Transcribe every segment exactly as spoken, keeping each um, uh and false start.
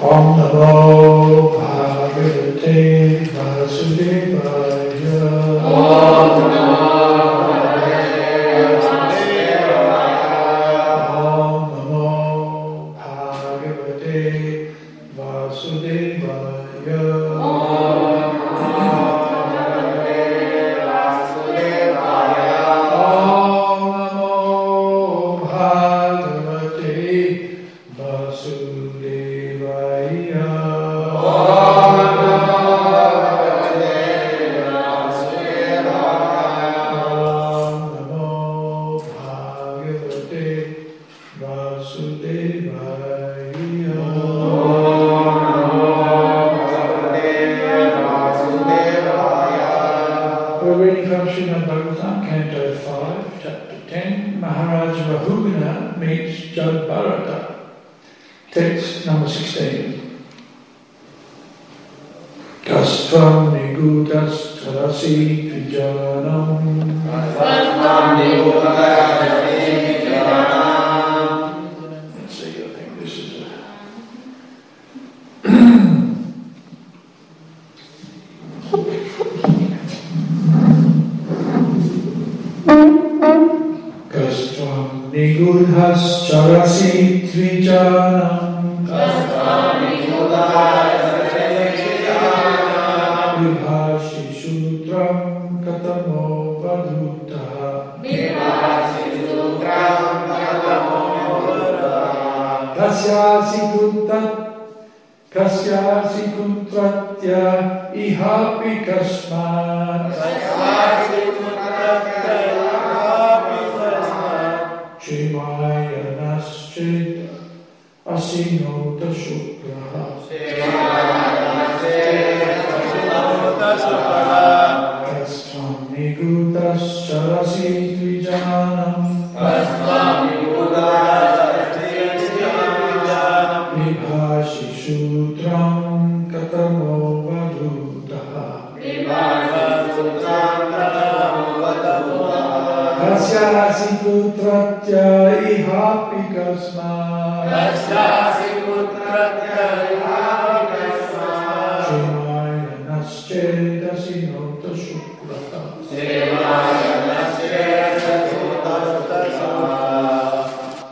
Om Namo Bhagavate Vasudevaya. Om Namo Bhagavate Vasudevaya. Om Namo Bhagavate Vasudevaya. Text number sixteen. Kastvam nigudas tarasi vijanam. Kastvam nigudas tarasi vijanam. Let's see, I think this is a... Kastvam nigudas tarasi vijanam. Vibhashi Sutram Katamo Vadhutaha. Vibhashi Sutram Katamo Vadhutaha. Kasyasi Kuntat Kasyasi Kuntratya Ihapi Kasmat. Kasyasi Kuntratya Ihapi Kasmat. Shrimaya Naschit Asinota Shukraha. Kastvam nigudas charasi vijanam. Kastvam nigudas charasi vijanam. Vibhashi sutram katamo vadhutaha. Vibhashi sutram katamo vadhutaha. Kasyasi putratya ihapi kasmat. Kasyasi putratya ihapi kasmat. Shrimaya naschedasi nota shukrata. Shrimaya naschedasi nota shukrata.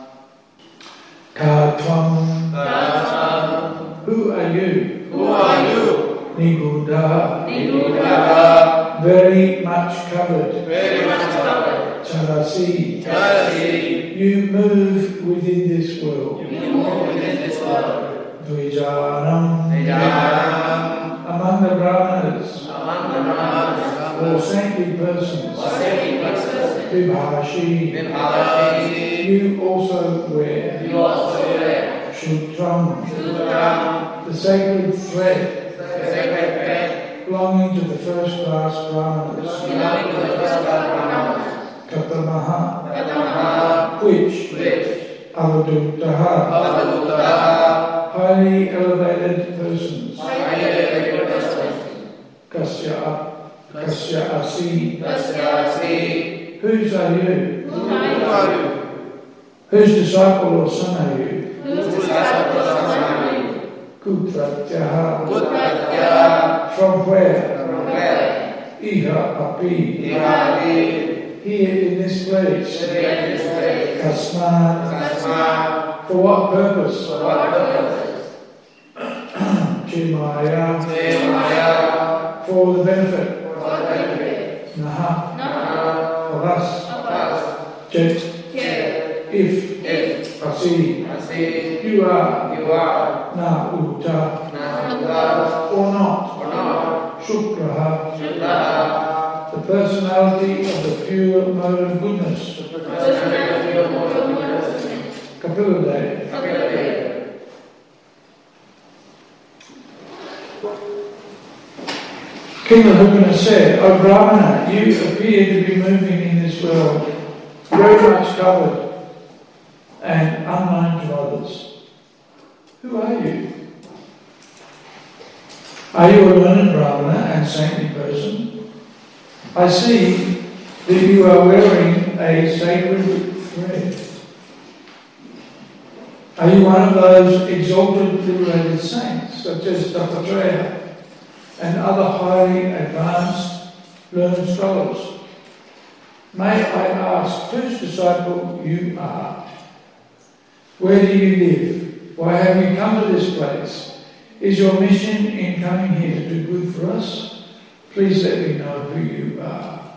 Katvam. Katvam. Who are you? Who are you? Niguda. Niguda. Very much covered. Very much covered. Charasi. Charasi. You move within this world. You move within this world. Dvijanam. Dvijanam. Among the brahmanas. Among the brahmanas. Or saintly persons. Or saintly persons. Vibhashi. Vibhashi. You also wear. You also wear. Shutram. Shutram. The sacred thread. The sacred thread. Belonging to the first class brahmanas. Belonging to the first class brahmanas. Katamaha. Katamaha. Which? Which? Avadutaha. Avadutaha. Highly elevated persons. Highly elevated persons. Kasya. Kasya asi. Kasya asi. Whose are you? Who are you? Whose disciple or son are you? Whose disciple or son are you? Kutratyaha. Kutratyaha. From where? From where? Iha api. Iha api. Here in this place. Here in this place. Kasmat. Kasmat. For what purpose? For what purpose? Chimaya. Chimaya. For the benefit. For the benefit. Naha. Naha. For us. For us. Jet. Jet. If. If. Asi. Asi. You are. You are. Na uta. Na uta. Or not. Or not. Shukraha. Shukraha. The personality of the pure mode of goodness. The personality of the pure mode of goodness. Kapilade. Kapilade. King Lahugana said, O Brahmana, you appear to be moving in this world, very much covered and unknown to others. Who are you? Are you a learned Brahmana and saintly person? I see that you are wearing a sacred thread. Are you one of those exalted, liberated saints, such as Doctor Treha and other highly advanced learned scholars? May I ask whose disciple you are? Where do you live? Why have you come to this place? Is your mission in coming here to do good for us? Please let me know who you are.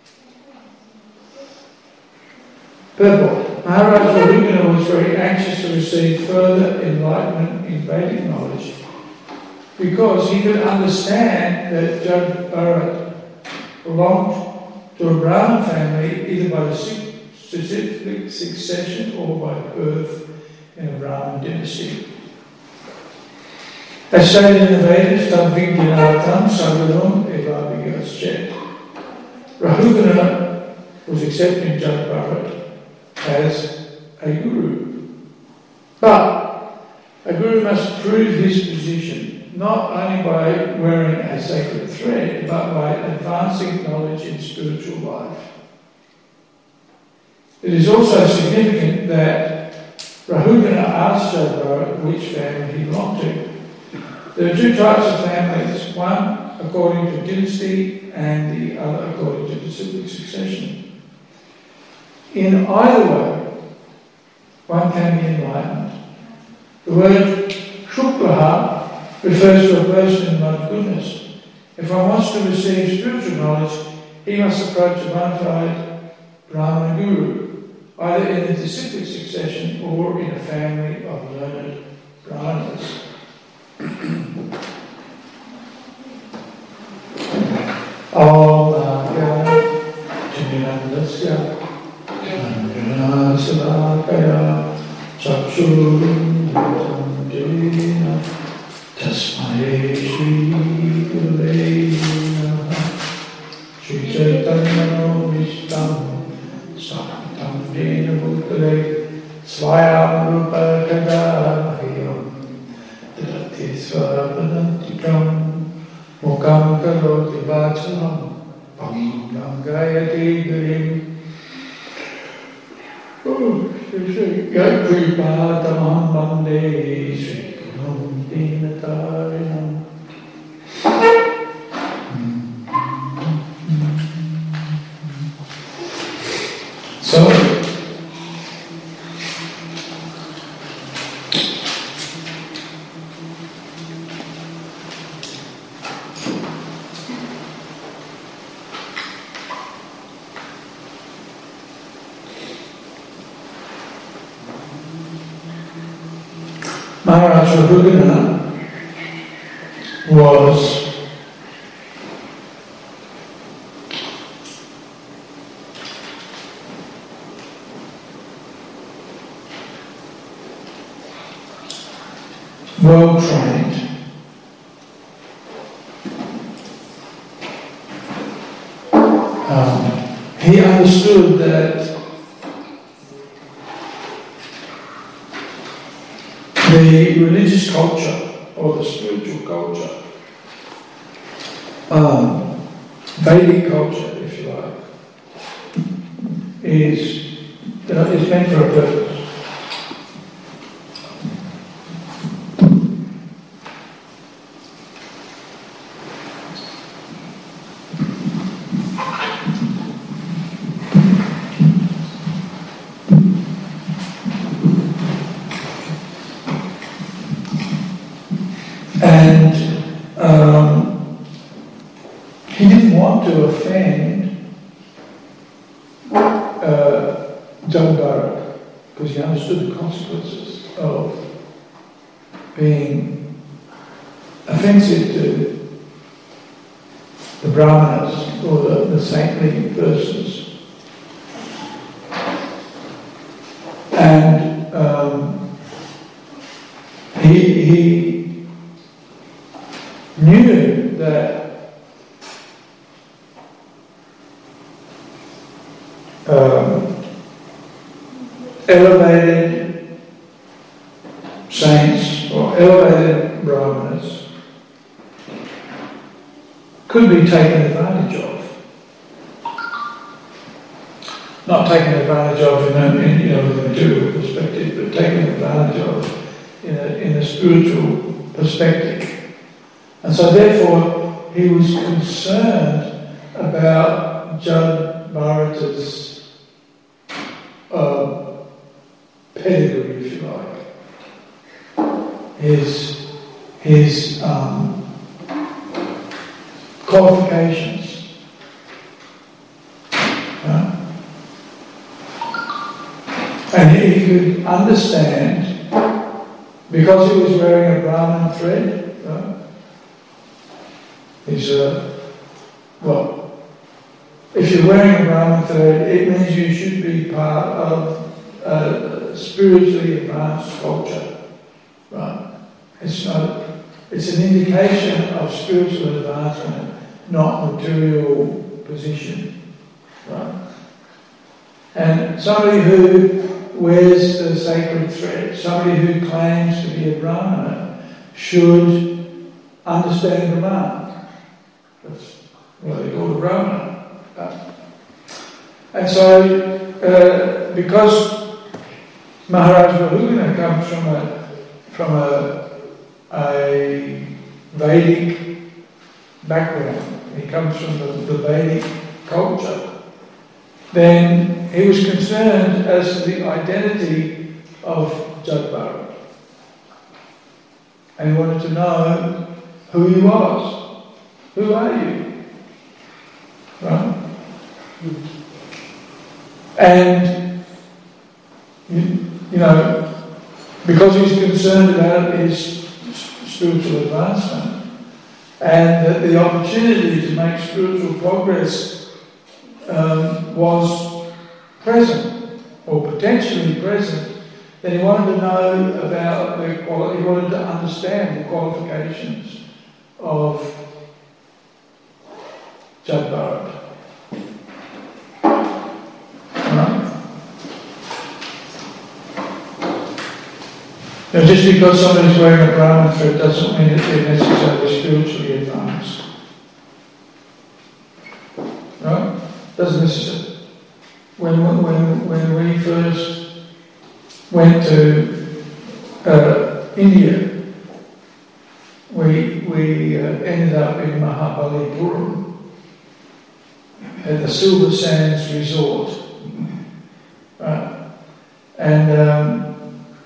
Purport. Maharaj Rahugana was very anxious to receive further enlightenment in Vedic knowledge because he could understand that Judge Bharat belonged to a Brahmin family either by the specific succession or by birth in a Brahmin dynasty. As stated in the Vedas, Tam Vidyanatam Sagadam Evavigaschet. Rahugana was accepting Judge Bharat as a guru. But a guru must prove his position not only by wearing a sacred thread, but by advancing knowledge in spiritual life. It is also significant that Rahugana asked Judge Bharat which family he belonged to. There are two types of families, one according to dynasty and the other according to disciplic succession. In either way, one can be enlightened. The word Shuklaha refers to a person in one goodness. If one wants to receive spiritual knowledge, he must approach a bona fide Brahmana guru, either in the disciplic succession or in a family of learned Brahmanas. Om Namo Jnanandasya Salakaya Chakshurun Dena Tasmai Shri Gurave Namaha Shri Chaitanya Vishtam Sankam Dena Bhutale Swayam Rupa Kadahayam Dati Swapadantikam Mukam Karoti Vachalam Pangam Gayati Gurim Yakripatamam Bande Sri Gurun Dinatarinam. So, Maharaj Rahugana was well trained. Um, he understood that the religious culture or the spiritual culture, um, Vedic culture, if you like, is, you know, is meant for a purpose. And um, he didn't want to offend uh, Judge Bharat because he understood the consequences of being offensive to the Brahmanas or the, the saintly persons. And um, he, he knew that um, elevated saints or elevated Brahmanas could be taken advantage of. not taken advantage of in a, in, you know, the material perspective, but taken advantage of in a, in a spiritual perspective. And so therefore he was concerned about Jad Bharata's uh, pedigree, if you like, his, his um, qualifications. Uh, and he could understand, because he was wearing a Brahman thread, uh, he's a, well, if you're wearing a Brahman thread, it means you should be part of a spiritually advanced culture, right? It's not, it's an indication of spiritual advancement, not material position, right? And somebody who wears the sacred thread, somebody who claims to be a Brahmana, should understand Brahman. That's what they call a Brahmana. Uh, and so, uh, because Maharaj Bahuguna comes from a from a, a Vedic background, he comes from the, the Vedic culture, then he was concerned as to the identity of Jad Bharat. And he wanted to know who he was. Who are you? Right? And, you, you know, because he's concerned about his spiritual advancement and that the opportunity to make spiritual progress Um, was present, or potentially present, then he wanted to know about the quality, he wanted to understand the qualifications of Jad Bharat. Right? Now, just because somebody's wearing a Brahman thread doesn't mean that they're necessarily spiritually advanced. Right? Doesn't necessarily. When, when, when we first went to uh, India, we, we uh, ended up in Mahabalipuram at the Silver Sands Resort. Right? And um,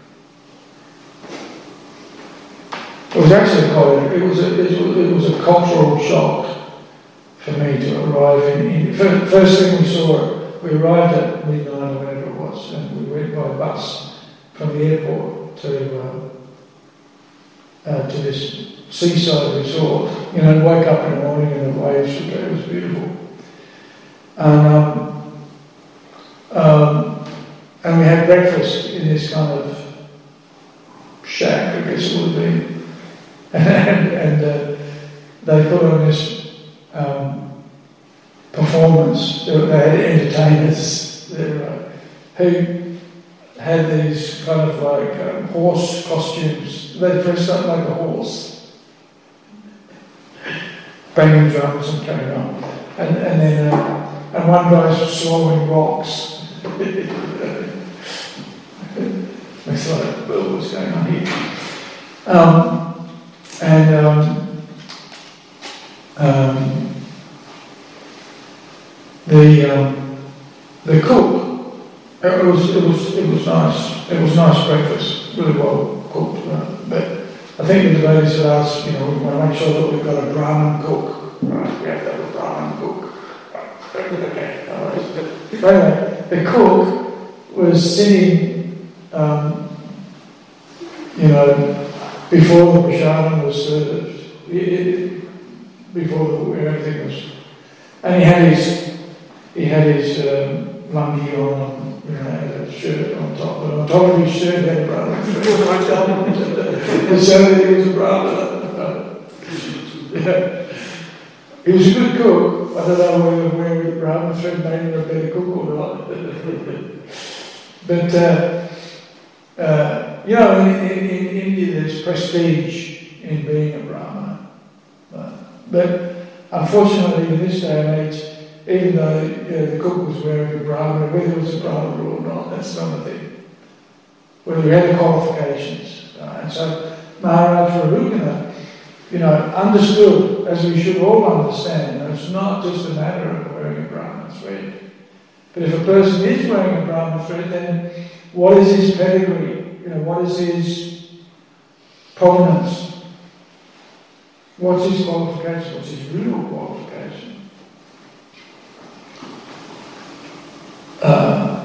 it was actually quite, it was a, it was, it was a cultural shock for me to arrive in India. First thing we saw, we arrived at midnight or whatever it was, and we went by bus from the airport to uh, uh, to this seaside resort. You know, and wake up in the morning and the waves would go. It was beautiful. And um, um, and we had breakfast in this kind of shack, I guess it would have been, and, and uh, they put on this Um, performance. They had entertainers there uh, who had these kind of like um, horse costumes. They dressed up like a horse, banging drums and carrying on. And, and then uh, and one guy's swallowing rocks. It's like, well, what's going on here? Um, and um, Um, the um, the cook, it was it was it was nice. It was nice breakfast, really well cooked. Uh, but I think the ladies had asked, you know, we want to make sure that we've got a Brahmin cook. Right, we have to have a Brahmin cook. Okay, all right. But anyway, the cook was sitting, um, you know, before the prasadam was served. It, it, before the, everything was, and he had his he had his um, lungi on, you know, had a shirt on top, but on top of his shirt he had a Brahman. So he was a Brahman. Yeah. He was a good cook. I don't know whether wearing the Brahman thread made him a better cook or not. But uh, uh, you know, in, in, in India there's prestige in being a Brahman. But unfortunately, in this day and age, even though yeah, the cook was wearing a Brahmana, whether it was a Brahmana or not, that's not a thing. Whether he had the qualifications. Uh, and so Maharaj Rahugana, you know, understood, as we should all understand, that it's not just a matter of wearing a Brahmana thread. But if a person is wearing a Brahmana thread, then what is his pedigree? You know, what is his provenance? What's his qualification? What's his real qualification? Uh,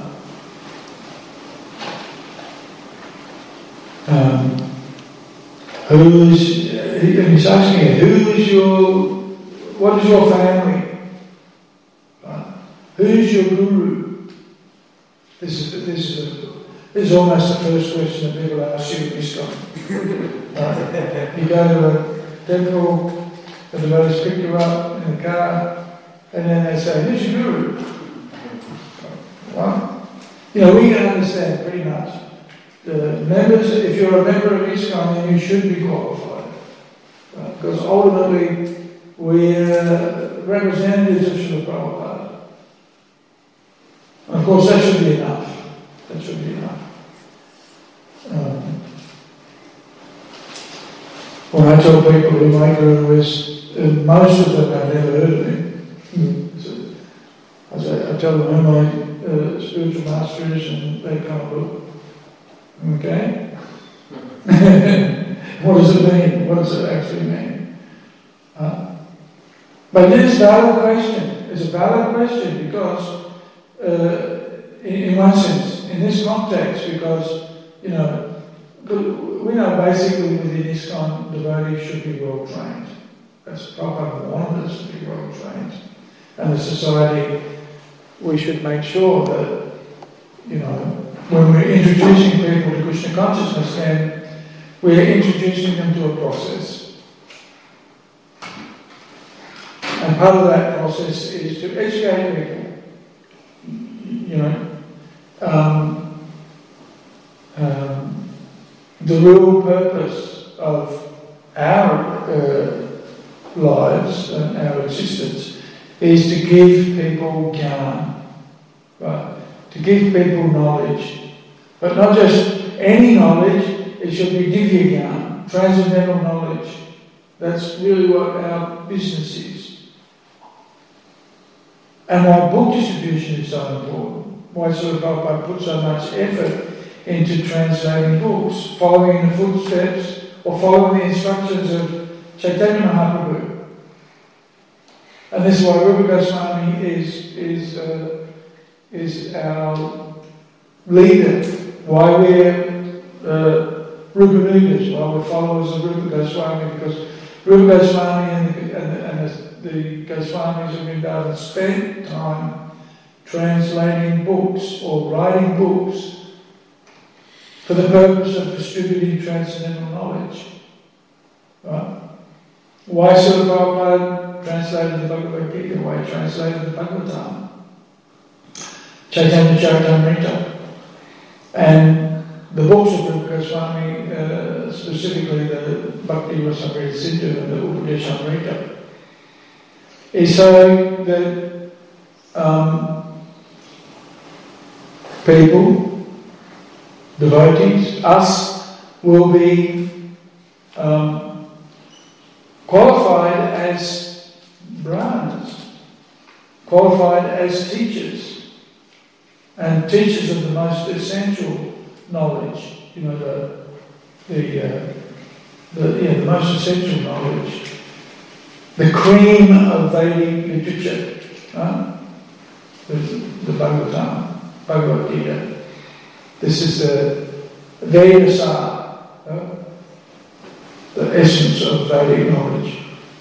um, who's, he's asking you, who is your, what is your family? Uh, who's your guru? This is, this is, a, this is almost the first question that people ask you in ISKCON. Uh, you go to a temple, the devotees pick you up in the car, and then they say, who's your guru? Well, you know, we can understand pretty much. The members, if you're a member of ISKCON, then you should be qualified. Right? Because ultimately, we're representatives of Srila Prabhupada. And of course, that should be enough. That should be enough. Um, when I tell people who my guru is, uh, most of them have never heard of him. Mm. So, I, say, I tell them who my uh, spiritual master is, and they can't look. Okay? What does it mean? What does it actually mean? Uh, but it is a valid question. It's a valid question because, uh, in, in one sense, in this context, because, you know, we know basically within ISKCON, devotees should be well trained. That's Prabhupada wanted us to be well trained. And the society, we should make sure that, you know, when we're introducing people to Krishna consciousness, then we're introducing them to a process. And part of that process is to educate people. You know, um, um, the real purpose of our uh, lives and our existence is to give people jnana, right? To give people knowledge, but not just any knowledge. It should be divya jnana, transcendental knowledge. That's really what our business is. And why book distribution is so important. Why Srila Prabhupada put so much effort into translating books, following in the footsteps or following the instructions of Chaitanya Mahaprabhu. And this is why Rupa Goswami is is uh, is our leader. Why we're uh, Rupa Nugas, why we're followers of Rupa Goswami, because Rupa Goswami and the, and the, and the, the Goswamis of Vrindavan spent time translating books or writing books for the purpose of distributing transcendental knowledge. Right? Why Srila Prabhupada translated the Bhagavad Gita? Why he translated the Bhagavatam? Chaitanya Charitamrita. And the books of Rupa Goswami, uh, specifically the Bhakti Rasamrita Sindhu and the Upadeshamrita, is so that um, people, devotees, us, will be um, qualified as brahmanas, qualified as teachers, and teachers of the most essential knowledge. You know, the the uh, the yeah, the most essential knowledge, the cream of Vedic literature, right? the, the Bhagavatam, Bhagavad Gita. This is the Vedasa, uh, the essence of Vedic knowledge.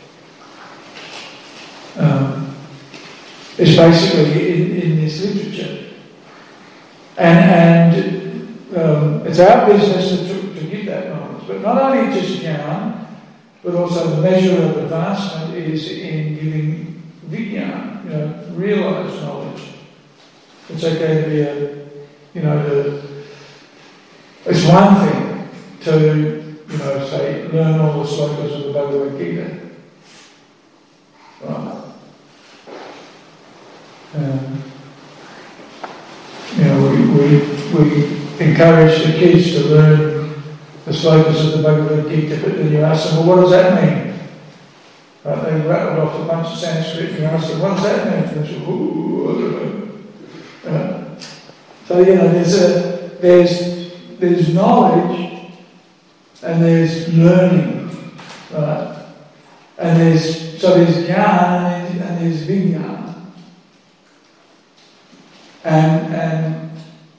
Um, it's basically in, in this literature. And, and um, it's our business to, to give that knowledge. But not only just jnana, but also the measure of advancement is in giving vijnana, you know, realized knowledge. It's okay to be a You know, the, it's one thing to, you know, say, learn all the slokas of the Bhagavad Gita. Right? Um, you know, we, we, we encourage the kids to learn the slokas of the Bhagavad Gita, but then you ask them, well, what does that mean? Right, they rattled off a bunch of Sanskrit and you ask them, what does that mean? And they say, ooh, I don't know. Uh, so, you know, there's, a, there's, there's knowledge and there's learning, right? And there's, so there's jnana and there's, and there's vijnana. And, and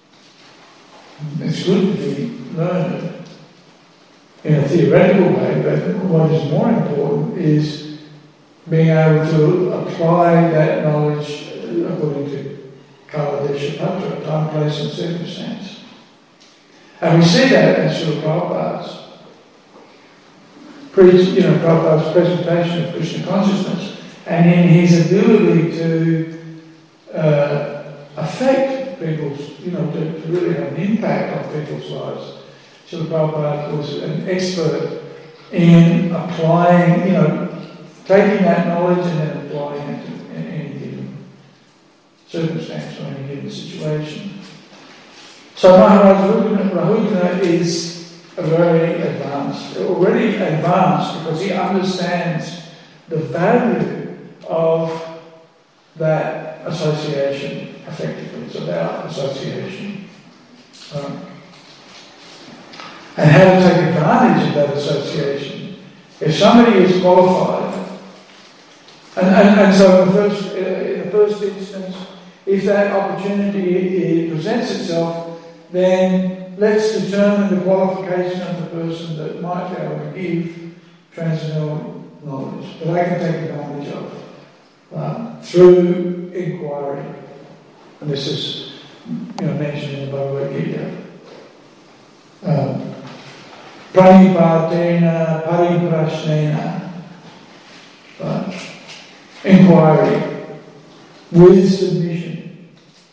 it's good to be learned in a theoretical way, but what is more important is being able to apply that knowledge according to Kala Desha Patra, time, place and circumstance. And we see that in Srila Prabhupada's preach, you know, Prabhupada's presentation of Krishna consciousness, and in his ability to uh, affect people's, you know, to, to really have an impact on people's lives. Srila Prabhupada was an expert in applying, you know, taking that knowledge and then applying it to in any given circumstance or any given situation. So Maharaj Rahugana is a very advanced, already advanced because he understands the value of that association effectively. It's about association. Um, and how to take advantage of that association. If somebody is qualified, and, and, and so in the, first, uh, in the first instance, if that opportunity presents itself, then let's determine the qualification of the person that might be able to give transcendental knowledge that I can take advantage of uh, through inquiry. And this is, you know, mentioned in the Bhagavad Gita. Um, Pranipatena pariprashnena. Uh, inquiry with submission.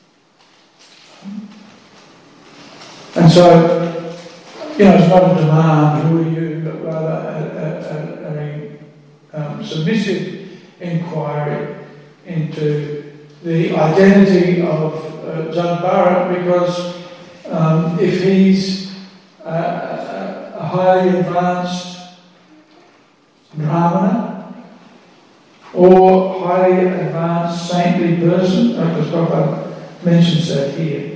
And so, you know, it's not a demand, who are you, but rather a, a, a, a um, submissive inquiry into the identity of uh, Jad Bharat, because um, if he's uh, a, a highly advanced Brahmana or highly advanced saintly person, because Prabhupada mentions that here.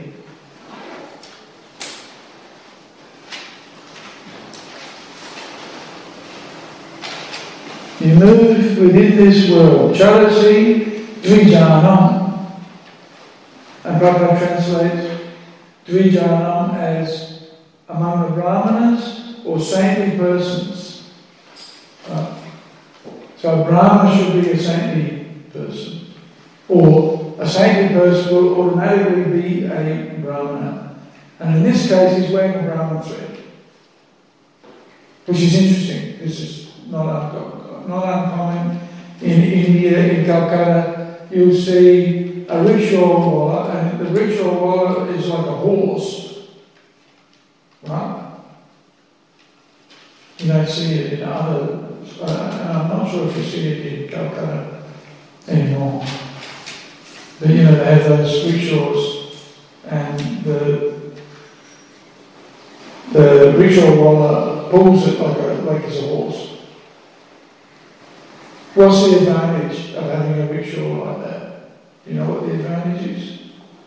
You move within this world. Charasi Dvijanam. And Prabhupada translates Dvijanam as among the Brahmanas or saintly persons. Right. So a Brahmana should be a saintly person. Or a saintly person will automatically be a Brahmana. And in this case, he's wearing a Brahman thread. Which is interesting. This is not uncommon. Not uncommon. In India, in Calcutta, you'll see a rickshaw wallah, and the rickshaw wallah is like a horse. Right? You don't see it in other, uh, and I'm not sure if you see it in Calcutta anymore. But you know, they have those rickshaws, and the the rickshaw wallah pulls it like a, like it's a horse. What's the advantage of having a rickshaw like that? Do you know what the advantage is?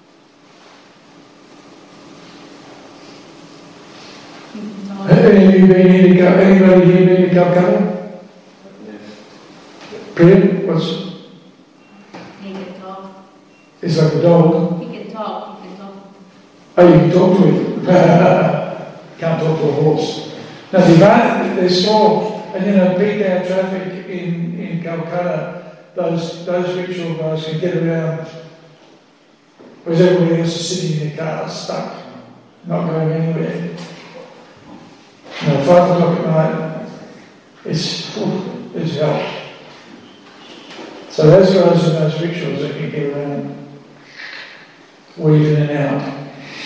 No. Any of you been here to go? Anybody here been to Calcutta? Yes. Priya, what's? He can talk. It's like a dog. He can talk. He can talk. Oh, you can talk to him. Can't talk to a horse. Now the advantage, they're small. And you know, peak hour traffic in, in Calcutta, those those rickshaw guys can get around, whereas everybody else is sitting in their cars, stuck, not going anywhere. You know, five o'clock at night, it's, it's hell. So those guys in those rickshaws, they can get around, weave in and out.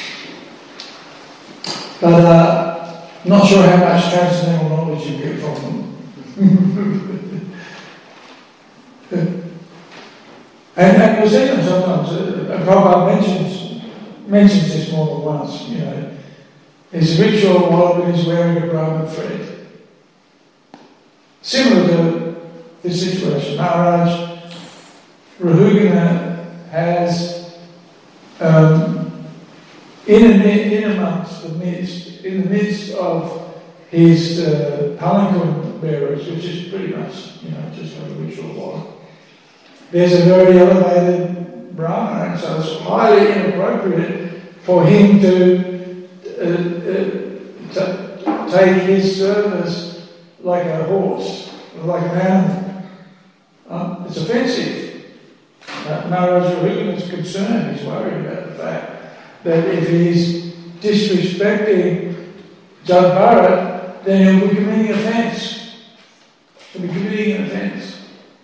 But uh, not sure how much transcendental knowledge you get from them. And, and you'll see them sometimes. Uh, Prabhupada mentions, mentions this more than once, you know. He's a ritual model, but he's wearing a Brahman thread. Similar to this situation, Maharaj Rahugana has, um, in, in amongst the midst, in the midst of his uh, palanquin bearers, which is pretty much, you know, just like a ritual model, there's a very elevated Brahmana, and so it's highly inappropriate for him to uh, uh, to take his service like a horse, like an animal. Um, it's offensive. Uh, Maharaj Rahugana is concerned, he's worried about the fact that if he's disrespecting Jad Bharat, then he'll be committing offence. He'll be committing an offence.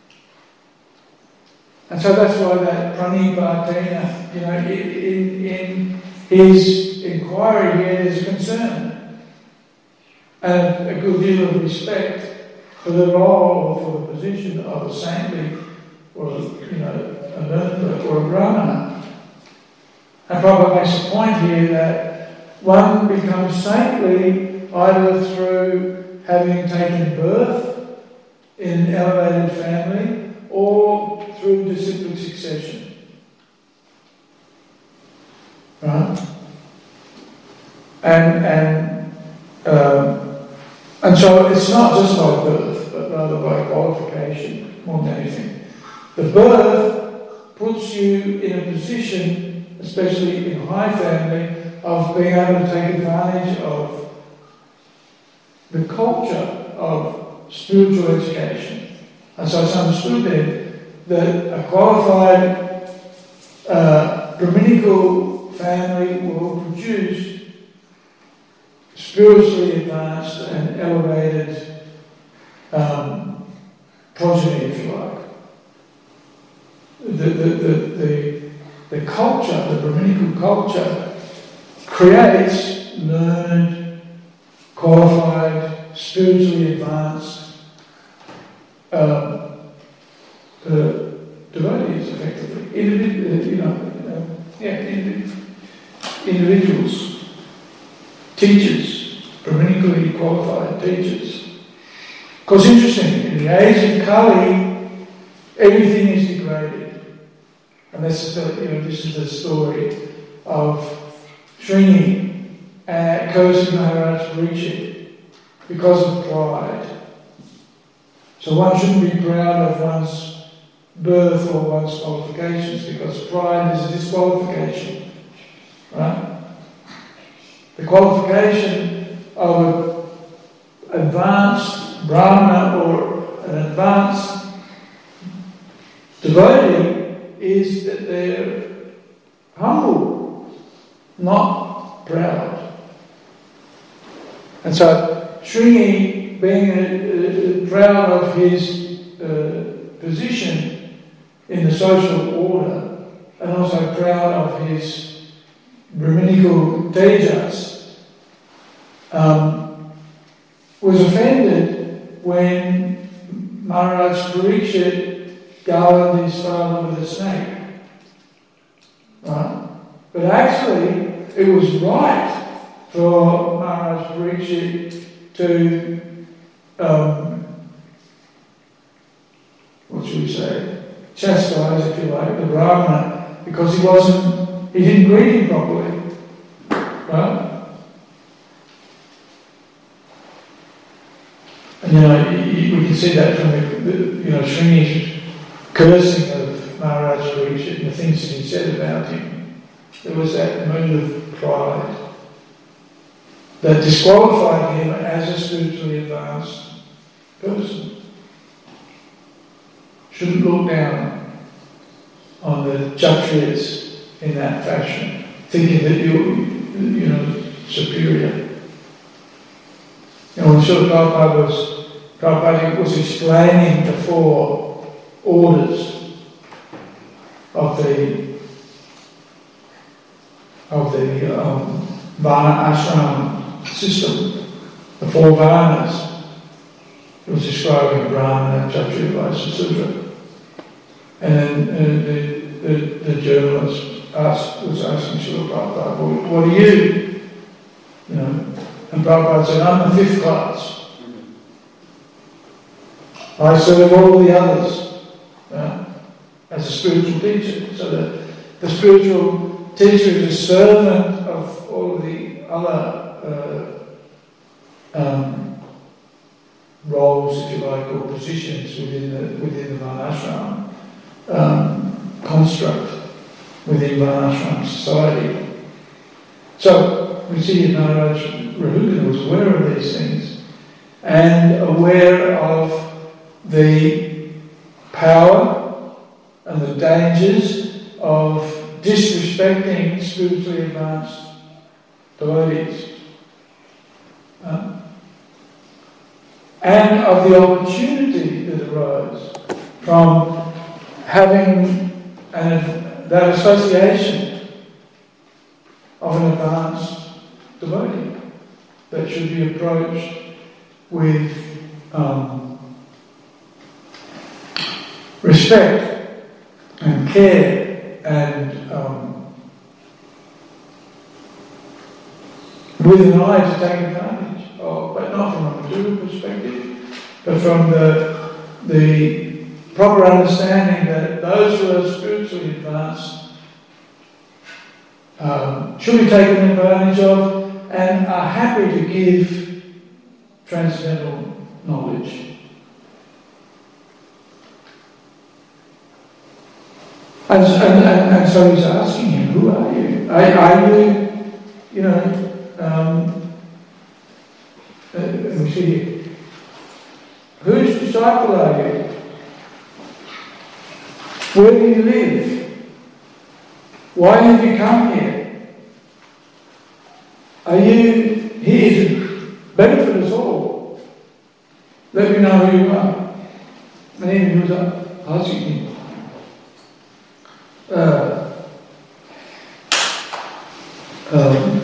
And so that's why that Pranipatena, you know, in, in his inquiry here, there's a concern and a good deal of respect for the role or for the position of a saintly or, you know, a learned or a Brahmana. And Prabhupada makes a point here that one becomes saintly either through having taken birth in an elevated family or through disciplic succession. Right? And and um, and so it's not just by birth, but rather by qualification more than anything. The birth puts you in a position, especially in a high family, of being able to take advantage of the culture of spiritual education. And so it's understood then that a qualified uh, Brahminical family will produce spiritually advanced and elevated um, progeny, if you like. The, the, the, the, the culture, the Brahminical culture, creates learned, qualified, spiritually advanced um, uh, devotees, effectively. Individ- you know, uh, yeah, individ- individuals, teachers, Brahminically qualified teachers. Because interesting, in the age of Kali, everything is degraded. And this is the, you know, this is the story of Srini uh, cursing Maharaj Parikshit because of pride. So one shouldn't be proud of one's birth or one's qualifications, because pride is a disqualification. Right? The qualification of an advanced Brahmana or an advanced devotee is that they're humble, not proud. And so Srini, being uh, uh, proud of his uh, position in the social order, and also proud of his Brahminical tejas, um, was offended when Maharaj Parikshit garlanded his father with a snake. Right? But actually, it was right for Maharaj Parikshit to, um, what should we say, chastise, if you like, the Brahmana, because he wasn't, he didn't greet him properly. Right? And, you know, we can see that from the, the you know, Srini's cursing of Maharaj Parikshit and the things that he said about him. There was that mood of pride that disqualified him as a spiritually advanced person. Shouldn't look down on the Kshatriyas in that fashion, thinking that you're, you know, superior. And when Srila Prabhupada was, Prabhupada was explaining the four orders of the of the um, Varna ashram system, the four Varnas. It was describing Brahmana, Kshatriya, Vaishya, Sudra. And then uh, the, the, the journalist asked, was asking Srila Prabhupada, well, what are you? You know, and Prabhupada said, I'm the fifth class. I serve all the others uh, as a spiritual teacher. So that the spiritual teacher is a servant of all of the other uh, um, roles, if you like, or positions within the within the Varnashram um, construct, within Varnashram society. So we see Maharaj Rahugana was aware of these things and aware of the power and the dangers of disrespecting spiritually advanced devotees. Uh, and of the opportunity that arose from having an, that association of an advanced devotee that should be approached with um, respect and care and um, with an eye to take advantage of, but not from a material perspective, but from the the proper understanding that those who are spiritually advanced um, should be taken advantage of and are happy to give transcendental knowledge. And, and, and, and so he's asking him, who are you? Are, are you, you know, um, uh, let me see here. Whose disciple are you? Where do you live? Why have you come here? Are you here to benefit us all? Let me know who you are. And then he was asking him. Uh, um,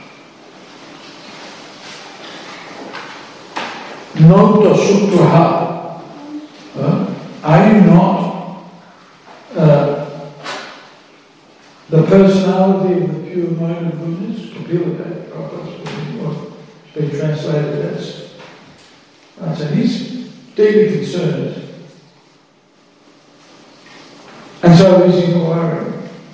Nota Sutraha. Uh, are you not uh, the personality of the pure mode of goodness? Kapila, what's been translated as. Uh, so he's deeply concerned. And so he's inquiring,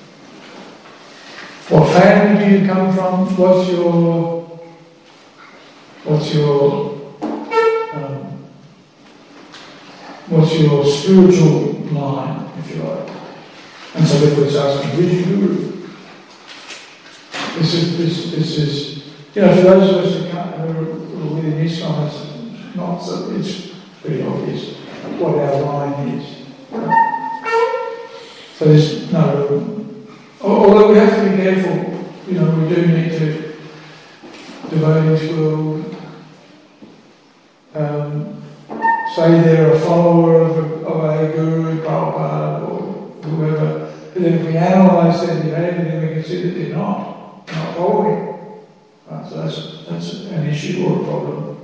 what family do you come from? What's your, what's your, um, what's your spiritual line, if you like? And so therefore he's asking, who's your guru? This is, this, this is, you know, for those of us who can't, who are within ISKCON, it's not so, it's pretty obvious what our line is. So there's no, although we have to be careful, you know, we do need to, devotees will um, say they're a follower of a, of a guru, Prabhupada, or whoever, but then if we analyse their behaviour, then we can see that they're not, not following. Right, so that's, that's an issue or a problem.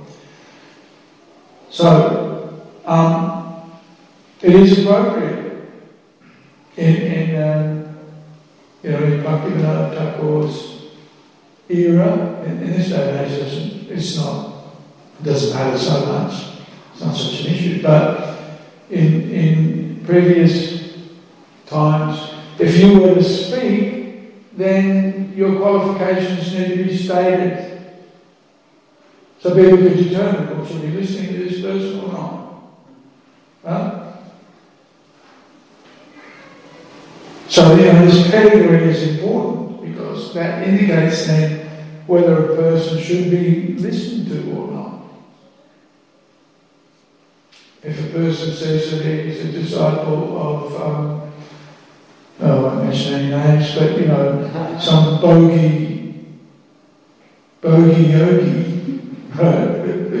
So, um, it is appropriate In, in um, you know, in Bhaktivinoda Thakur's era, in, in this day and age, it's, it's not, it doesn't matter so much, it's not such an issue, but in, in previous times, if you were to speak, then your qualifications need to be stated. So people could determine, well, should we be listening to this person or not? Huh? So, you know, this category is important because that indicates then whether a person should be listened to or not. If a person says that he's a disciple of, um, I won't mention any names, but, you know, some bogey, bogey yogi, right?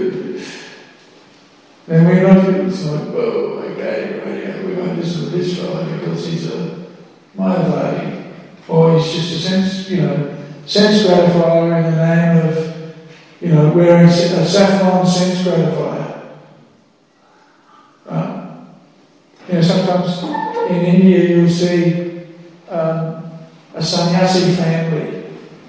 Then we're not going to like, whoa, okay, right, we won't listen to this fellow because he's a motivating, or he's just a sense, you know, sense gratifier in the name of, you know, wearing a saffron sense gratifier. Right? You know, sometimes in India you'll see um, a sannyasi family.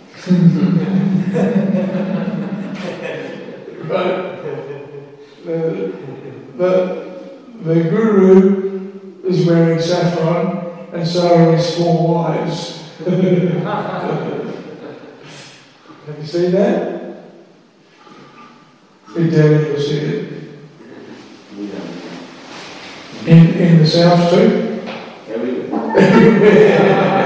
But the, the, the guru is wearing saffron and so are his four wives. Have you seen that? In Delhi you'll see it. In, in the south too? Everywhere.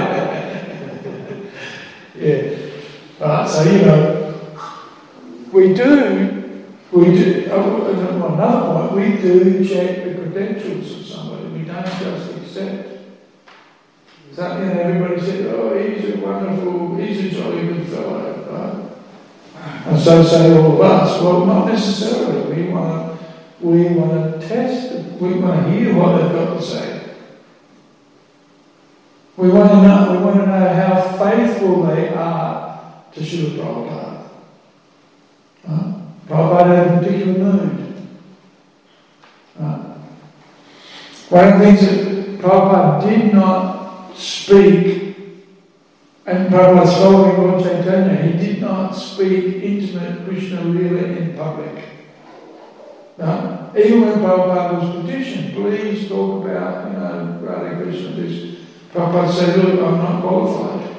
Yeah. Right, so you know, we do, we do, oh, another point, we do check the credentials of somebody, we don't just accept. So, you know, everybody said, oh, he's a wonderful, he's a jolly good fellow, right? And so say all of us, well, not necessarily. We want to, we want to test, we want to hear what they've got to say. We want to know, we want to know how faithful they are to Srila Prabhupada. Right? Prabhupada had a particular mood. Right? One of the things that Prabhupada did not speak, and Prabhupada's following Lord Chaitanya, he did not speak intimate Krishna Lila in public. No? Even when Prabhupada was petitioned, please talk about, you know, Radha Krishna, this. Prabhupada said, look, I'm not qualified.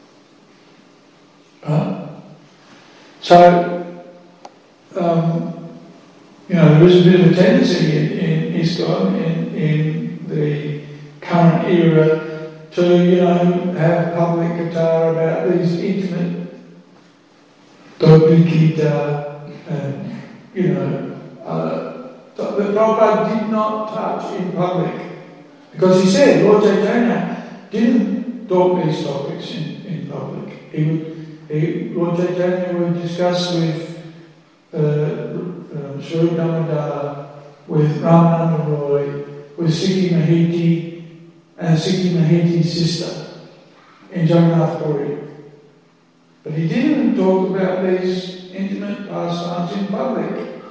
Right? So, um, you know, there is a bit of a tendency in, in ISKCON, in, in the current era, to, you know, have public guitar about these intimate Gopi Gita and, you know, uh, that Prabhupada did not touch in public. Because he said, Lord Chaitanya didn't talk these topics in, in public. He would, he, Lord Chaitanya would discuss with uh, uh, Sri Damodar, with Ramananda Roy, with Sikhi Mahiti, and Sikhi Mahiti's sister in Jagannath Puri. But he didn't talk about these intimate pastimes in public.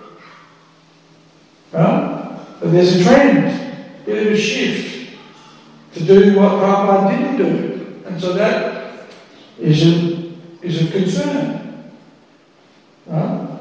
Right? But there's a trend, a bit of a shift to do what Prabhupada didn't do. And so that is a, is a concern. Right?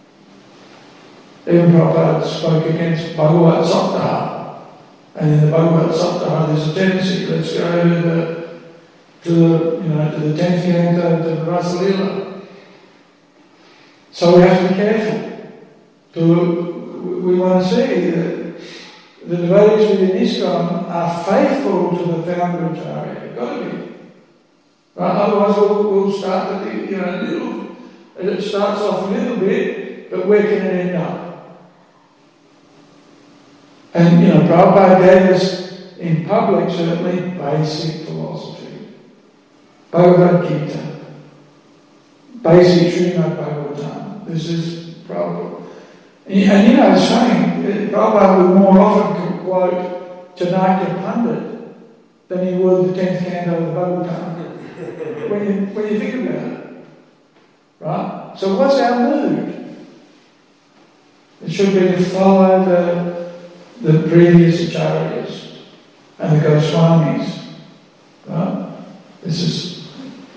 Even Prabhupada spoke against Bhagavad Saptaha. And in the Bhagavad Saptaha there's a tendency, let's go to the, to the, you know, to the tenth canto, to the Rasa Lila. So we have to be careful. To, we want to see that the devotees within ISKCON are faithful to the founder Acharya. They've got to be. Right? Otherwise we'll, we'll start at the, you know, little, it starts off a little bit, but where can it end up? And, you know, Prabhupada gave us, in public certainly, basic philosophy. Bhagavad Gita. Basic Srimad Bhagavatam. This is Prabhupada. And, and you know, it's funny, Prabhupada would more often quote Chanakya Pandit than he would the tenth canto of the Bhagavatam. when, you, when you think about it. Right? So what's our mood? It should be to follow the, the previous acharyas and the Goswamis. Right? This is...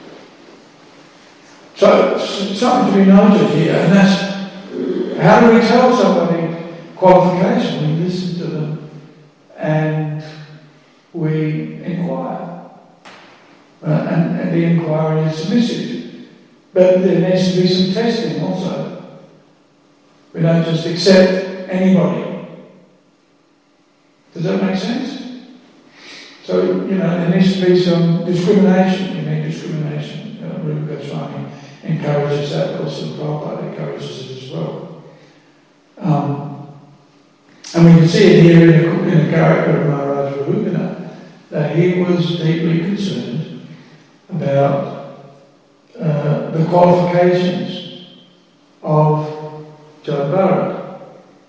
So, something to be noted here, and that's how do we tell somebody qualification? We listen to them and we inquire. Uh, and, and the inquiry is submissive. But there needs to be some testing also. We don't just accept anybody. Does that make sense? So, you know, there needs to be some discrimination. You need discrimination. Uh, Rupa Goswami encourages that, also Prabhupada encourages it as well. Um, and we can see it here in the, in the character of Maharaj Rahugana, that he was deeply concerned about uh, the qualifications of Jad Bharat.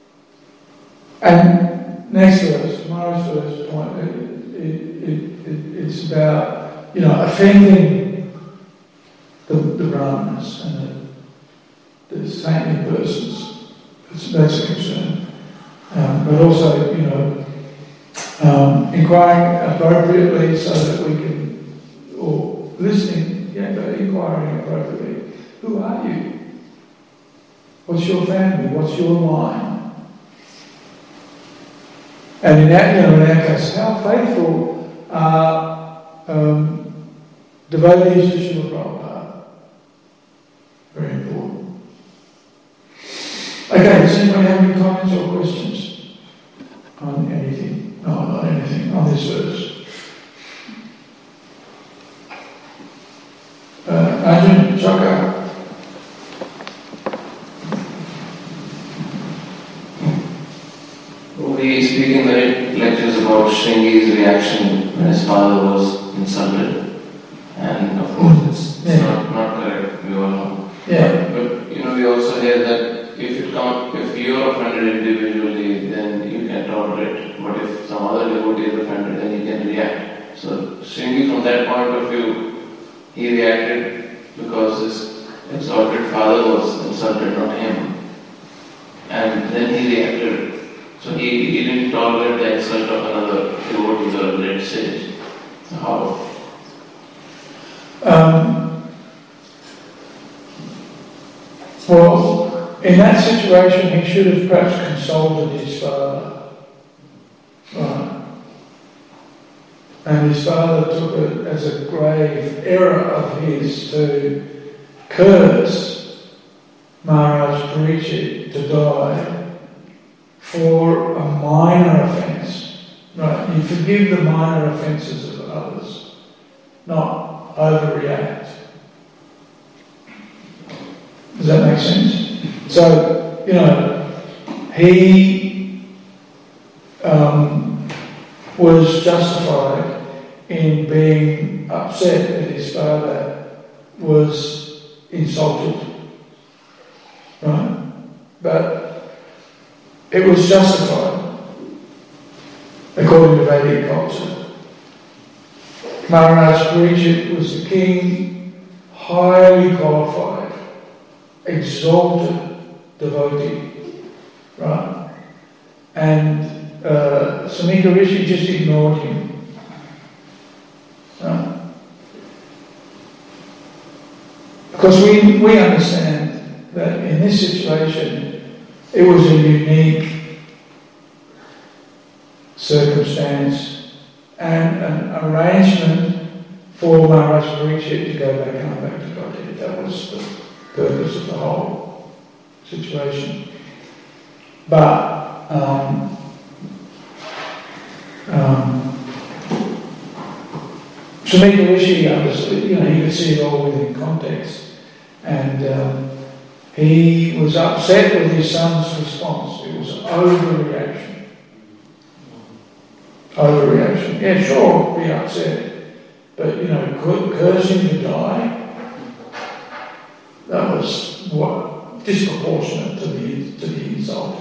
And next verse, Maharaj's first point, it, it, it, it, it's about, you know, offending the, the Brahmanas and the, the saintly persons. That's, that's a concern. Um, but also, you know, um, inquiring appropriately so that we can, or listening, yeah, but inquiring appropriately. Who are you? What's your family? What's your line? And in that, you know, in our case, how faithful are um, devotees to Srila Prabhupada? Very important. Okay, does anybody have any comments or questions on anything? No, not anything, on this verse. Uh, Arjun, Chaka. We speak in the lectures about Shringi's reaction when his father was insulted. And of course, it's, it's yeah. not, not correct, we all know. Yeah. But, you know, we also hear that if it come, if you're offended individually, then you can tolerate. But if some other devotee is offended, then you can react. So Shringi, from that point of view, he reacted because his exalted father was insulted, not him. And then he reacted. So he, he didn't tolerate the insult of another devotee or a great sage. So how? Um, well, in that situation, he should have perhaps consulted his father. Right. And his father took it as a grave error of his to curse Maharaj Parikshit to die for a minor offence. Right, you forgive the minor offences of others, not overreact. Does that make sense? So, you know, he um, was justified in being upset that his father was insulted. Right? But it was justified, according to Vedic culture. Maharaj Parikshit was the king, highly qualified, exalted devotee, right? And uh, Samika Rishi just ignored him. Right? Because we, we understand that in this situation, it was a unique circumstance and an arrangement for Maharaj Parikshit to go back and come back to Godhead. That was the purpose of the whole situation. But um, um, Samika Rishi understood, you know, he could see it all within context. And um, he was upset with his son's response. It was an overreaction. Overreaction. Yeah, sure, be upset. But, you know, curse him to die, that was what disproportionate to the to the insult.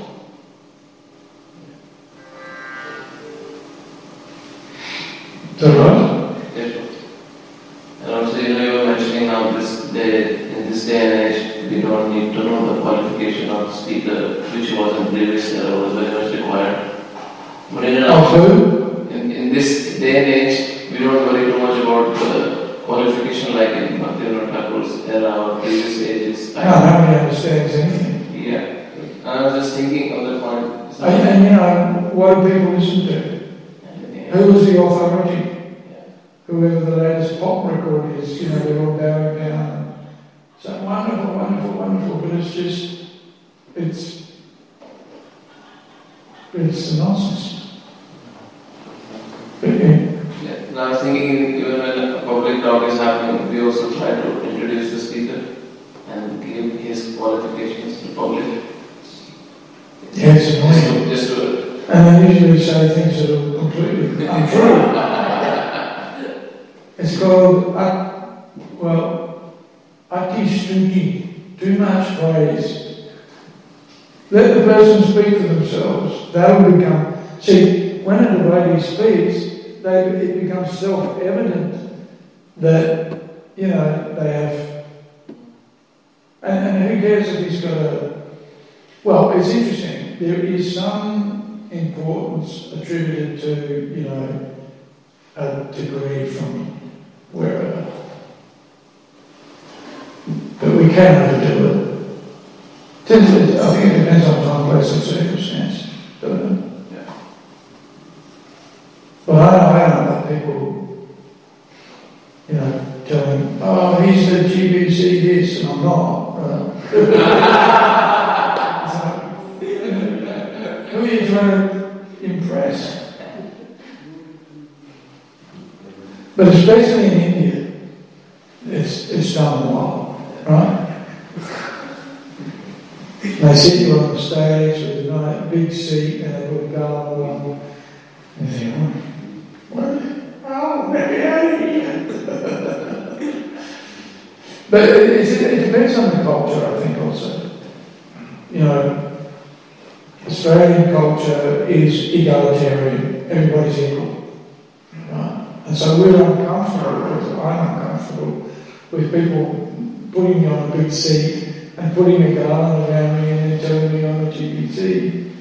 Is that right? Yes. And also, you know, you were mentioning now this day, in this day and age, we don't need to know the qualification of the speaker, which was in previous era, was very much required. But in, our, in, in this day and age, we don't worry too much about the qualification like in Bhaktivinoda Thakur's era or previous ages. No, nobody understands anything. Yeah. And I was just thinking on the point. And, and you know, what do people listen to? Yeah. Who was the authority? Yeah. Whoever the latest pop record is, you know, they're all bowing down. So wonderful, wonderful, wonderful, but it's just, it's, it's nonsense. But, yeah. Yeah. And I was thinking, even when a public talk is happening, we also try to introduce the speaker and give his qualifications to the public. Yeah, it's annoying. Just to, just to and they usually say things that are completely untrue. It's called, uh, well, Atistuti, too much praise. Let the person speak for themselves. They'll become, see, when a devotee speaks, they, it becomes self-evident that, you know, they have, and, and who cares if he's got a, well, it's interesting. There is some importance attributed to, you know, a degree from wherever. But we can overdo it. Depends- I think it depends on time, place and circumstance. Don't it? Yeah. Well, I know, I don't know about people, you know, telling, oh, he's the G B C this, and I'm not. Uh, so, who are you trying to impress? But especially in India, it's, it's done well, right? They sit you on the stage with a nice big seat and they put a garland on. And you think, what? Oh, let me out of here. But it, it, it depends on the culture, I think, also. You know, Australian culture is egalitarian, everybody's equal. Right? And so we're uncomfortable, with, I'm uncomfortable with people putting me on a big seat and putting a garland around me and then telling me I'm a G B C.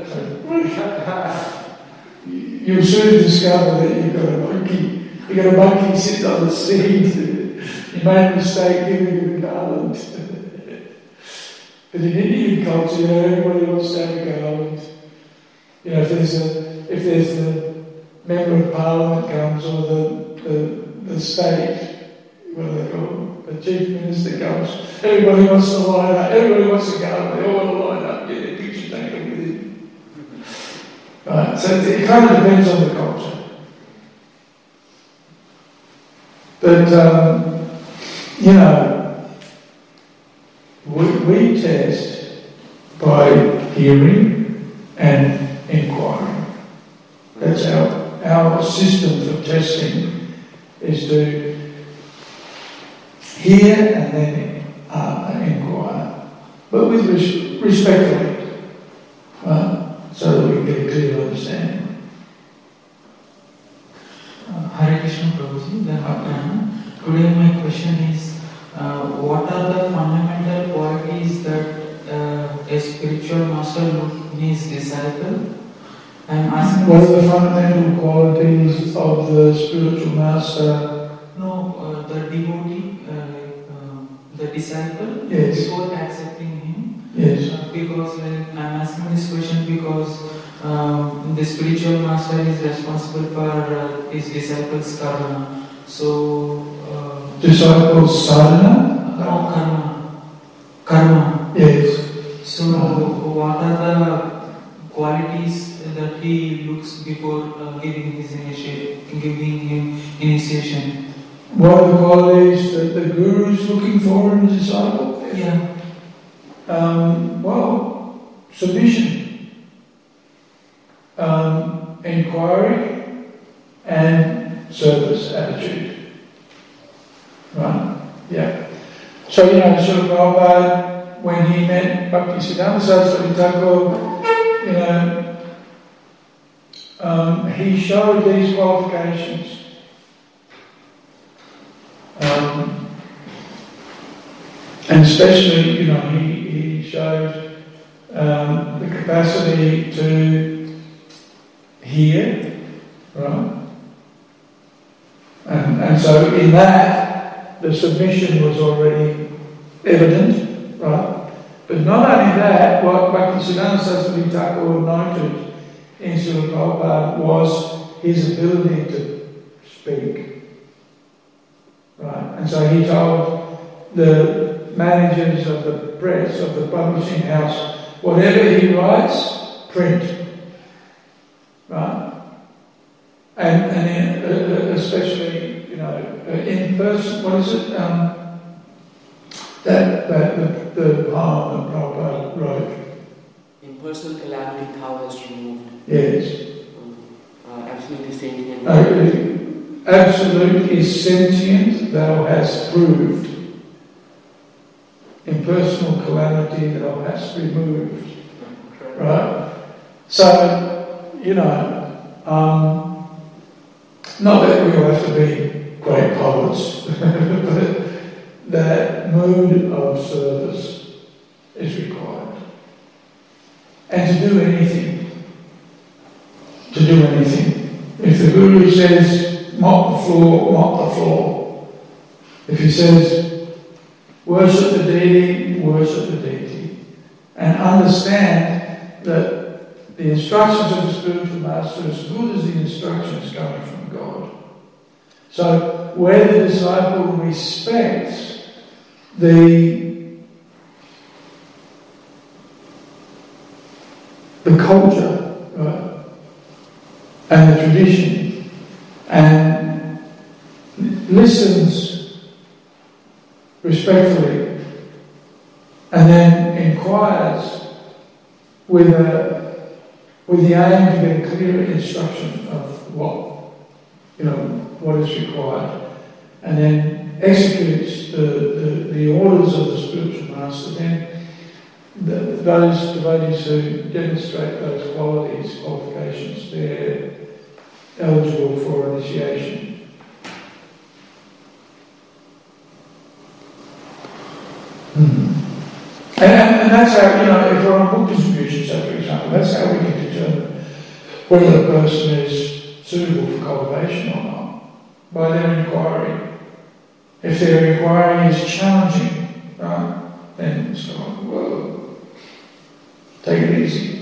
You'll soon discover that you've got a monkey. You've got a monkey sitting on the seat. You made a mistake giving him a garland. But in Indian culture, you know, everybody wants to have a garland. You know, if there's a, if there's the member of parliament comes or the the, the state, what do they call it? The chief minister comes. Everybody wants to line up. Everybody wants to go. They all want to line up. Get their picture taken with him. Right. So it kind of depends on the culture. But um, you know, we, we test by hearing and inquiring. That's our our system for testing is to hear and then uh, inquire, but with res- respectfully, uh, so that we can get a clear understanding. Uh, Hare Krishna Prabhuji, then uh, today my question is, uh, what are the fundamental qualities that uh, a spiritual master look in his disciple? I am asking. What are the fundamental qualities of the spiritual master? No, uh, the devotee, uh, uh, the disciple, Yes. before accepting him. Yes. Uh, because like, I am asking this question because um, the spiritual master is responsible for uh, his disciples' karma. So, uh, Disciples sadhana? no karma. Karma. Yes. So, what are the qualities that he looks before uh, giving his initiation, giving him initiation? What are the qualities that the Guru is looking for in a disciple? Yeah. Um, well, submission, um, inquiry, and service attitude. Right? Yeah. So, you know, Srila Prabhupada, when he met Bhaktisiddhanta Saraswati Thakur, you know, um, he showed these qualifications. Um, and especially, you know, he, he showed um, the capacity to hear, right? And, and so in that, the submission was already evident, right? But not only that, what Bhaktisiddhanta Saraswati Thakur noted in Srila Prabhupada was his ability to speak. Right. And so he told the managers of the press, of the publishing house, whatever he writes, print. Right? And, and in, uh, especially, you know, in person, what is it? Um, that, that the, the poem that Prabhupada wrote. Impersonal calamity thou hast removed. Yes. Uh, absolutely sentient. Uh, absolute is sentient, thou hast proved. Impersonal calamity thou hast removed. Right? So, you know, um, not that we all have to be great poets, but that mood of service is required. And to do anything, to do anything. If the Guru says, mop the floor, mop the floor. If he says, worship the deity, worship the deity. And understand that the instructions of the spiritual master are as good as the instructions coming from God. So, where the disciple respects the the culture, right, and the tradition, and listens respectfully, and then inquires with a with the aim to get a clear instruction of what, you know, what is required, and then executes the, the, the orders of the spiritual master, then the, those devotees who demonstrate those qualities, qualifications, they're eligible for initiation. Hmm. And, and that's how, you know, if we're on book distribution, so for example, that's how we can determine whether a person is suitable for cultivation or not, by their inquiry. If their inquiry is challenging, right, then it's like, whoa, take it easy.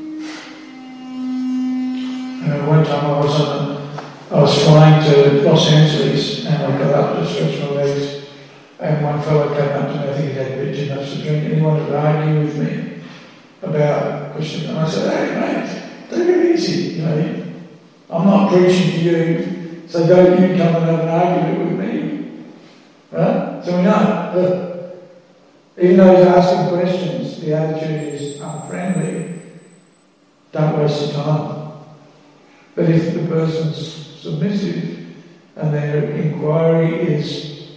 And one time I was on a, I was flying to Los Angeles, and I got up to stretch my legs, and one fellow came up to me, I think he had a bit too much to drink, and he wanted to argue with me about Krishna. And I said, hey mate, take it easy, you know, I'm not preaching to you, so don't you come and have an argument with me. Right? So we know that even though he's asking questions, the attitude is unfriendly, don't waste your time. But if the person's submissive and their inquiry is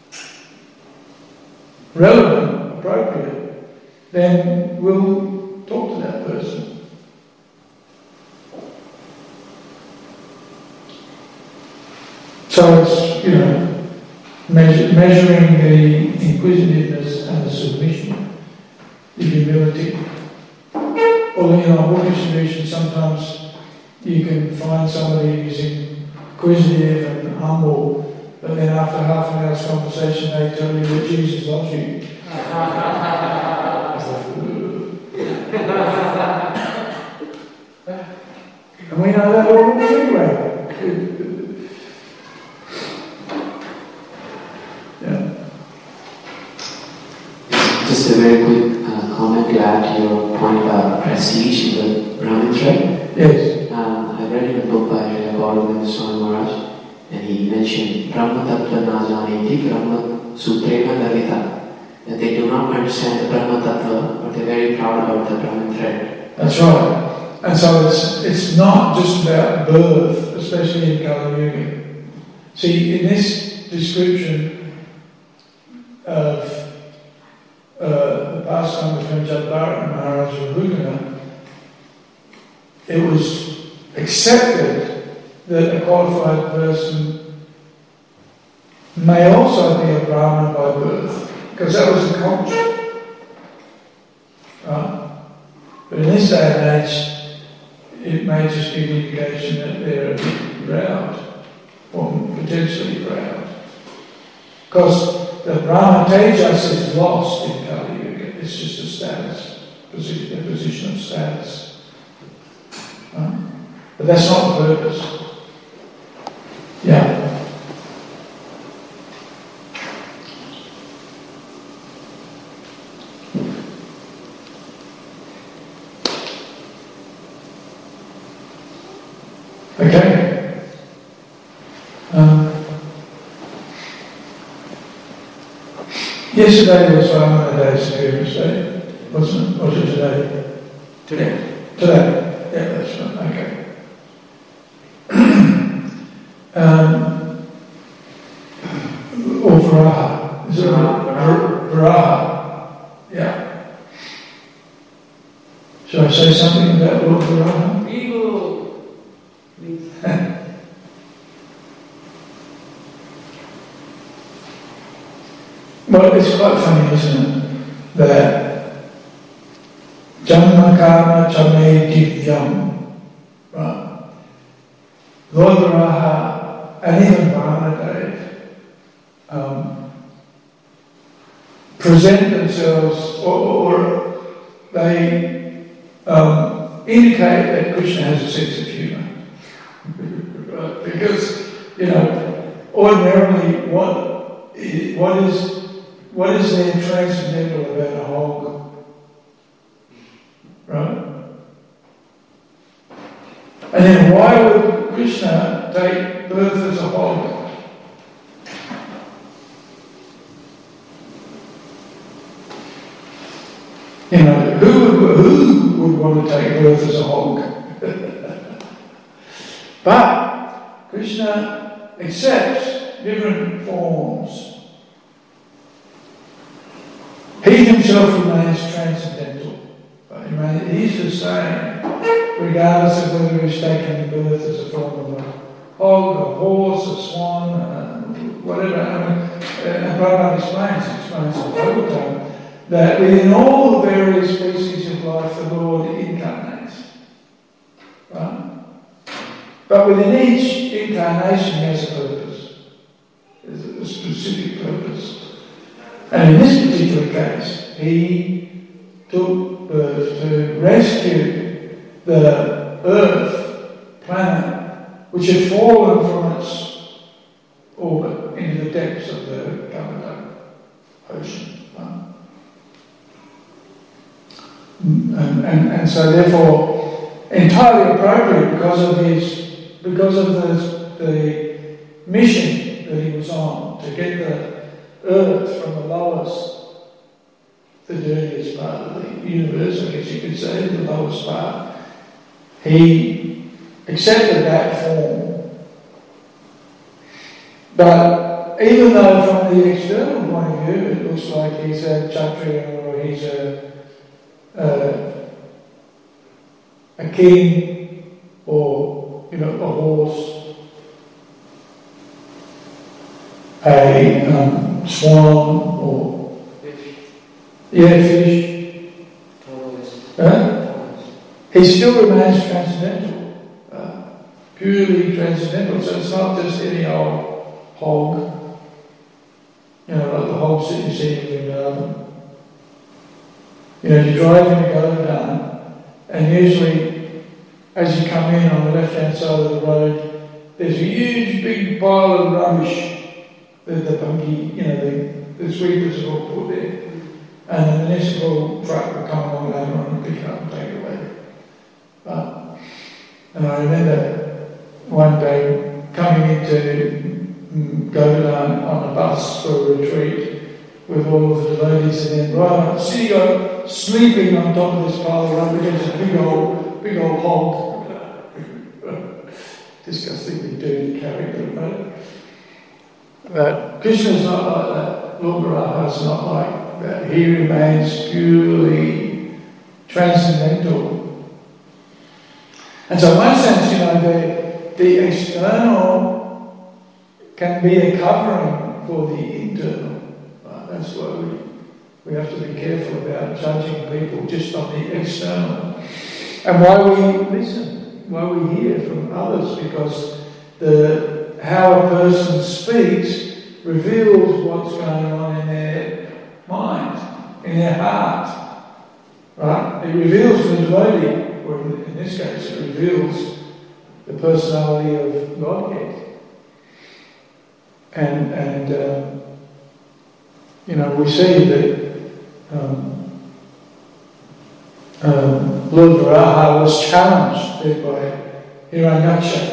relevant, appropriate, then we'll talk to that person. So it's, you know, measure, measuring the inquisitiveness and the submission, the humility. Although, you know, book distribution, sometimes you can find somebody who's inquisitive and humble, but then after half an hour's conversation they tell you that Jesus loves you. And we know that all anyway. Just a very quick uh, comment to add to your point about prestige in the Brahmin thread. Yes. Um, I read in a book by Gaurav Swami Maharaj, and he mentioned Brahma Tattva na janeti Brahma Sutrena Davita. That they do not understand the Brahma Tattva, but they're very proud about the Brahmin thread. That's right. And so it's, it's not just about birth, especially in Kali Yuga. See, in this description of Uh, the pastime between Jadbharat and Maharaj Rahugana, it was accepted that a qualified person may also be a Brahmin by birth, because that was the culture. Right? But in this day and age, it may just give the indication that they're a bit proud, or potentially proud. Because the Brahma Tejas is lost in Kali Yuga. It's just a status, position, a position of status. Right? But that's not the purpose. Yeah. Okay. Um, Yesterday was Ramana Day, Superior's Day, wasn't it? Was it today? Today. Today. Yeah, that's right. Okay. um, or Varaha. Is it Varaha? Varaha. Yeah. Should I say something about Lord Varaha? Ego. Please. Well, it's quite funny, isn't it, that Janma Karma Chame Divyam, right? Lord Varaha and even Brahmanadev um, present themselves, or, or they um, indicate that Krishna has a sense of humour. Right? Because, you know, ordinarily what is, what is what is there transcendental about a hog? Right? And then why would Krishna take birth as a hog? You know, who would, who would want to take birth as a hog? But Krishna accepts different forms. He himself remains transcendental. Right? He's the same, regardless of whether he's taken birth as a form of a hog, a horse, a swan, uh, whatever. I mean, and Prabhupada explains, explains in Bhagavatam, that within all the various species of life, the Lord incarnates. Right? But within each incarnation, he has a purpose. There's a specific purpose. And in this particular case, he took birth to rescue the Earth planet, which had fallen from its orbit into the depths of the Ganga Ocean. And, and, and so therefore, entirely appropriate because of his, because of the, the mission that he was on, to get the Earth from the lowest, the dirtiest part of the universe, I guess you could say, the lowest part. He accepted that form. But even though from the external point of view it looks like he's a Kshatriya or he's a, a, a king or, you know, a horse, a um, swan or Fish. yeah, fish. Uh, he still remains transcendental, uh, purely transcendental. So it's not just any old hog, you know, like the hogs that you see in the garden. You know, you drive in a Govardhan, and usually, as you come in on the left-hand side of the road, there's a huge big pile of rubbish that the bunkie, you know, the, the sweepers have all put there. And the municipal truck will come along later on and pick it up and take it away. Uh, and I remember one day coming into Govardhan on a bus for a retreat with all of the devotees, and then right up, sitting on, sleeping on top of this pile of rubbish, there's a big old, big old hog. Disgustingly dirty character, right? But Krishna's not like that. Lord Varaha's not like that. He remains purely transcendental. And so in one sense, you know, the, the external can be a covering for the internal. Right? That's why we, we have to be careful about judging people just on the external. And why we listen, why we hear from others, because the how a person speaks reveals what's going on in their mind, in their heart. Right? It reveals the devotee, or in this case, it reveals the personality of Godhead. And, and um, you know, we see that um, um, Lord Varaha was challenged there by Hiranyaksha.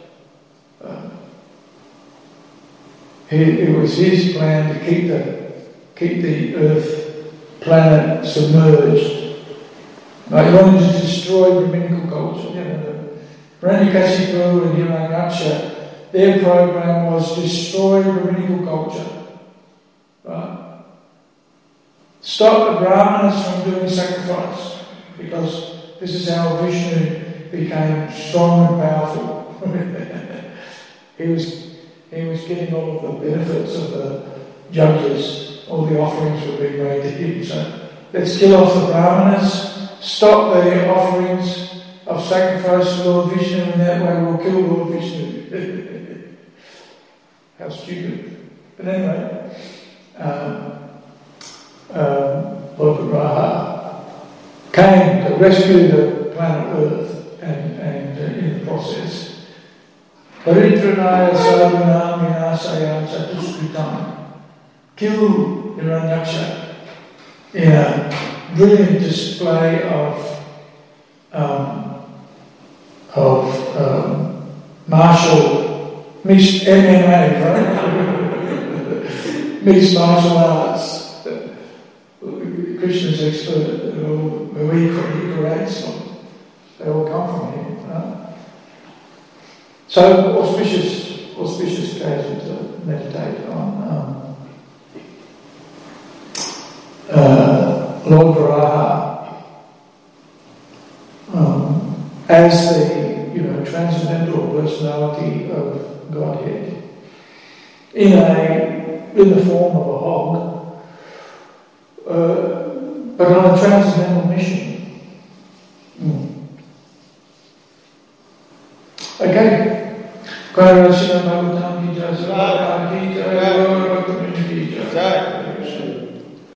He, it was his plan to keep the keep the Earth planet submerged. Like he wanted to destroy Brahminical culture. You know, Hiranyakashipu and Hiranyaksha, their program was destroy Brahminical culture. Right? Stop the Brahmanas from doing sacrifice, because this is how Vishnu became strong and powerful. he was He was getting all of the benefits of the judges, all the offerings were being made to him. So let's kill off the Brahmanas, stop the offerings, I've sacrificed Lord Vishnu and that way we'll kill Lord Vishnu. How stupid. But anyway, um, um, Lord Varaha came to rescue the planet Earth and, and uh, in the process. Paritranaya sadhunam vinasaya chatuskritam. Kill Hiranyaksha in a brilliant display of um, of um, martial mixed M M A, right? Mixed martial arts. Krishna's expert, where he creates them. They all come from him. Right? So auspicious, auspicious occasion to meditate on um, uh, Lord Varaha um, as the you know transcendental personality of Godhead in a in the form of a hog, uh, but on a transcendental mission. Mm. Okay. Kaya Sri Bhagavatam ki jai, Sri Bhagavatam ki jai.